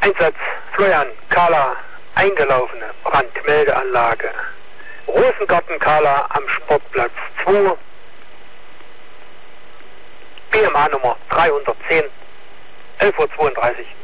Einsatz Florian Kahler, eingelaufene Brandmeldeanlage. Rosengarten Kahler am Sportplatz 2. BMA Nummer 310, 11:32 Uhr.